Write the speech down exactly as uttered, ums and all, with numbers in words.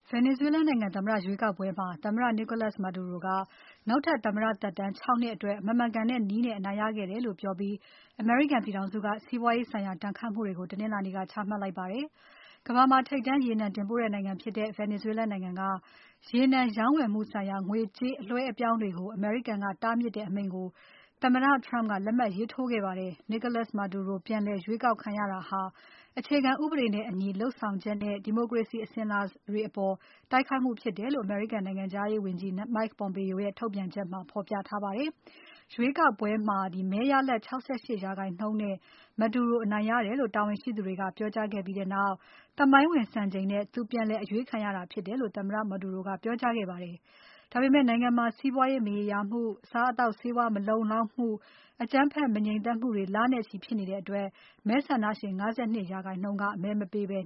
Venezuela နိုင်ငံသမ္မတရွေးကောက်ပွဲမှာ သမ္မတ Nicolas Maduro ကနောက်ထပ်သမ္မတသက်တမ်း ၆ နှစ်အတွက် မမှန်ကန်တဲ့နည်းနဲ့ အနိုင်ရခဲ့တယ်လို့ပြောပြီး အမေရိကန်ပြည်ထောင်စုက စီးပွားရေးဆိုင်ရာ ဒဏ်ခတ်မှုတွေကို တနင်္လာနေ့က ချမှတ်လိုက်ပါတယ်။ ကမ္ဘာမှာ ထိပ်တန်းရေနံတင်ပို့တဲ့နိုင်ငံဖြစ်တဲ့ Venezuela နိုင်ငံက ရေနံရောင်းဝယ်မှုဆိုင်ရာ ငွေကြေးအလွှဲအပြောင်းတွေကို အမေရိကန်က တားမြစ်တဲ့အမိန့်ကို သမ္မတ Trump ကလက်မှတ်ရေးထိုးခဲ့ပါတယ်။ Nicolas Maduro ပြန်လည်ရွေးကောက်ခံရတာဟာ အခြေခံဥပဒေနဲ့အညီ လုပ်ဆောင်ချက်နဲ့ ဒီမိုကရေစီအစဉ်အလာတွေအပေါ် တိုက်ခိုက်မှုဖြစ်တယ်လို့ အမေရိကန်နိုင်ငံခြားရေးဝန်ကြီး Mike Pompeo ရဲ့ထုတ်ပြန်ချက်မှာ ဖော်ပြထားပါတယ်။ ရွေးကောက်ပွဲမှာ မဲရလဒ် ၆၈% နဲ့ Maduro အနိုင်ရတယ်လို့ တာဝန်ရှိသူတွေက ပြောကြားခဲ့ပြီးနောက် သမိုင်းဝင်စံချိန်နဲ့ သူပြန်လည်အရွေးခံရတာဖြစ်တယ်လို့ သမ္မတ Maduro ကပြောကြားခဲ့ပါတယ်။ ဒါပေမဲ့ နိုင်ငံမှာ စီးပွားရေးမရေရာမှု၊ စားအသောက်ဆေးဝါး မလုံလောက်မှု၊ အကြမ်းဖက် မငြိမ်သက်မှုတွေ လနဲ့ချီဖြစ်နေတဲ့အတွက် မဲဆန္ဒရှင် ၅၂% ကမဲမပေးဘဲ